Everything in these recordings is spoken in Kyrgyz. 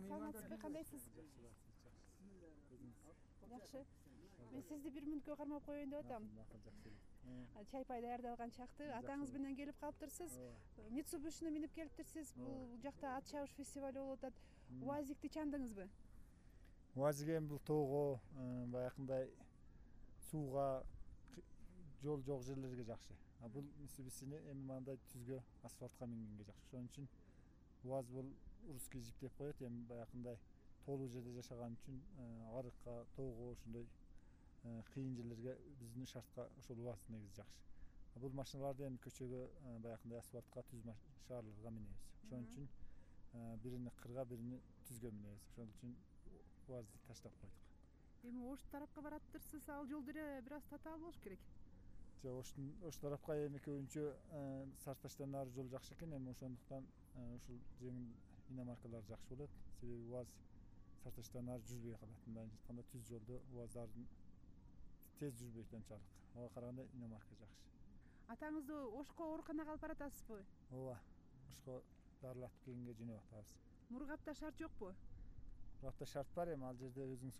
Саламатсызбы, кандайсыз? Жакшы. Мен сизди бир мүнөткө кармап коеюн деп атам. Чай пай даярдалган чакты. Атаңыз менен келип калыптырсыз. Митсубишини минип келиптирсиз. Бул жакта ат чабыш фестивали болуп атат. УАЗикти чандыңызбы? УАЗик эми бул тоого, баягындай сууга жол жок жерлерге жакшы. Бул Митсубишини эми мындай түзгө, асфальтка мингенге жакшы. Ошон үчүн УАЗ бул русский джип деп коет. Эми баягындай тоолуу жерде жашаган үчүн арыкка, тоого, ошондой кыйын жерлерге биздин шартка ошол УАЗ негизи жакшы. Бул машиналарды эми көчөгө, баягындай асфальтка, түз шаарларга минебиз. Ошон үчүн бирини кырга, бирини түзгө минебиз. Ошон үчүн УАЗды таштап койдук. Эми Ош тарапка бараптырсыз, ал жол деле бир аз татаал болуш керек. Ош тарапка эми көбүнчө Сарташтан нары жол жакшы экен, эми ошондуктан ушул жеңил иномаркалар жакшы болот. Себеби УАЗ Сарташтан нары жүрбөй калат. Мындайча айтканда түз жолдо УАЗдардын тез жүрбөйт анчалык. Ага караганда иномарка жакшы. Атаңызды Ошко ооруканага алып баратасызбы? Ооба. Ошко дарылатып келгенге жөнөп атабыз. Мургапта шарт жокпу? Мургапта шарт бар, эми ал жерде өзүңүз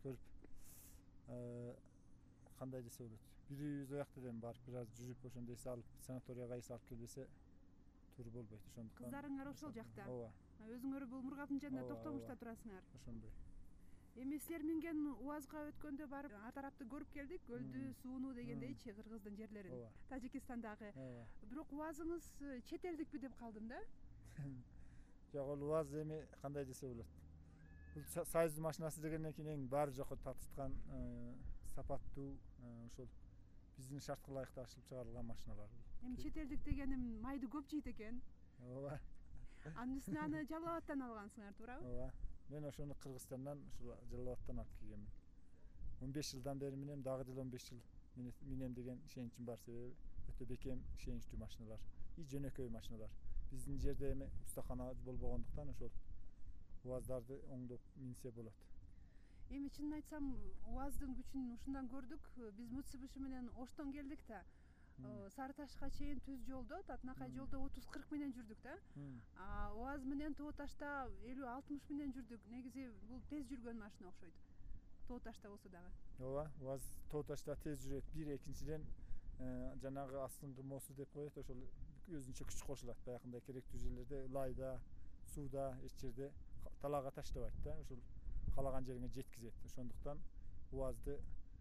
көрүп кандай десе болот. Бирибиз оякта эми барып бир аз жүрүп ошондой алып санаторияга алып келбесе туура болбойт. Ошондуктан Кыздарыңар ошол жакта. Ооба. Өзүңөр бул мургаптын жанында токтомушта турасыңар. Ошондой. Эми силер минген УАЗга өткөндө барып ар тарапты көрүп келдик, көлдү, сууну дегендейчи Кыргыздын жерлерин, Тажикстандагы. Бирок УАЗыңыз чет элдикпи деп калдым да. Жок, ал УАЗ эми кандай десе болот. Бул Союз машинасы дегенден кийин эң баары жокко татышкан, сапаттуу, ошол биздин шартка ылайыктуу ашылып чыгарылган машиналар. Эми чет элдик дегеним майды көп жейт экен. Ооба. Анын үстүнө аны Жалал Абадтан алгансыңар, туурабы? Ооба. Мен ошону Кыргызстандан, ушул Жалал Абадтан алып келгенмин. 15 жылдан бери минем, дагы деле 15 жыл минем деген ишеничим бар. Себеби өтө бекем, ишеничтүү машиналар. Жөнөкөй машиналар. Биздин жерде эми устахана болбогондуктан ошол УАЗдарды оңдоп минсе болот. Эми чынын айтсам, УАЗдын күчүн ушундан көрдүк. Биз Митсубиши менен Оштон келдик да. Сарыташка чейин түз жолдо, татынакай жолдо 30-40 менен жүрдүк да. УАЗ менен Тоо ташта 50-60 менен жүрдүк. Негизи бул тез жүргөн машина окшойт. Тоо ташта болсо дагы. Ооба, УАЗ Тоо ташта тез жүрөт. Бир экинчиден жанагы астыңкы мосу деп коет, ошол өзүнчө күч кошулат. Баягындай керектүү жерлерде, ылайда, сууда, эч жерде талаага таштабайт да. Ошол каалаган жериңе жеткизет. Ошондуктан УАЗды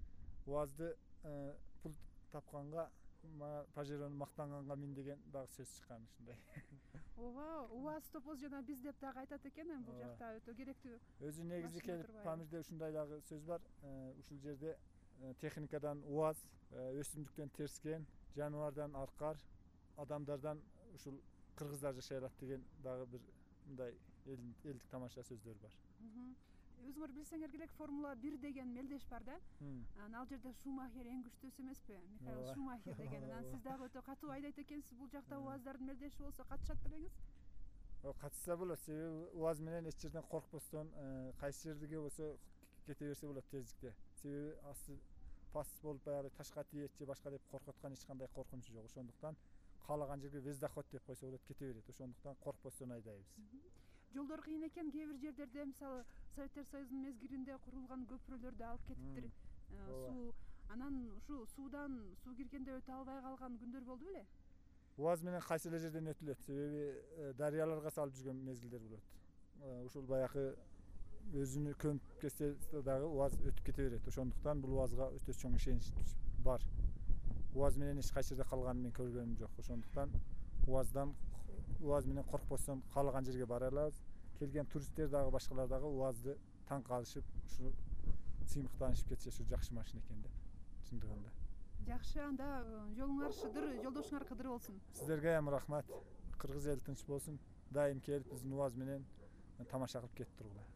пул тапканга Пажерону мактанганга мин деген дагы сөз чыккан ушундай. Ооба, УАЗ топоз жана биз деп дагы айтат экен, бул жакта өтө керектүү. Өзү негизи келип Памирде ушундай дагы сөз бар. Ушул жерде техникадан УАЗ, өсүмдүктөн терскен, жаныбардан аркар, адамдардан ушул кыргыздар жашай алат деген дагы бир мындай элдик тамаша сөздөр бар. Өзүңөр билсеңер керек, Формула 1 деген мелдеш бар да. Ал жерде Шумахер эң күчтүүсү эмеспи? Михаил Шумахер деген. Сиз дагы өтө катуу айдайт экенсиз. Бул жакта УАЗдардын мелдеши болсо катышат белеңиз? Катышса болот. Себеби УАЗ менен эч жерден коркпостон, кайсы жерге болсо кете берсе болот тездикте. Себеби асты пас болуп баягы ташка тиет же башка деп коркуткан эч кандай коркунучу жок. Ошондуктан каалаган жерге вездоход деп койсо болот, кете берет. Ошондуктан коркпостон айдайбыз. Жолдор кыйын экен, кээ бир жерлерде мисалы Советтер Союзунун мезгилинде курулган көпүрөлөрдү алып кетиптир. Суу, анан ушу суудан суу киргенде өтө албай калган күндөр болду беле? УАЗ менен кайсы эле жерден өтүлөт. Себеби дарыяларга салып жүргөн мезгилдер болот. Ушул баягы өзүнү көмүп кетсе дагы УАЗ өтүп кете берет. Ошондуктан бул УАЗга өтө чоң ишенич бар. УАЗ менен эч кайсы жерде калганын мен көргөнүм жок. Ошондуктан УАЗ менен коркпостон каалаган жерге бара алабыз. Келген туристтер дагы башкалар дагы УАЗды таң калышып, ушу сыймыктанышып кетсе, ушу жакшы машина экен деп. Чындыгында. Жакшы, анда жолуңар шыдыр, жолдошуңар кыдыр болсун. Сиздерге ham рахмат. Кыргыз эл тынч болсун. Дайым келип биздин УАЗ менен тамаша кылып кетип тургула.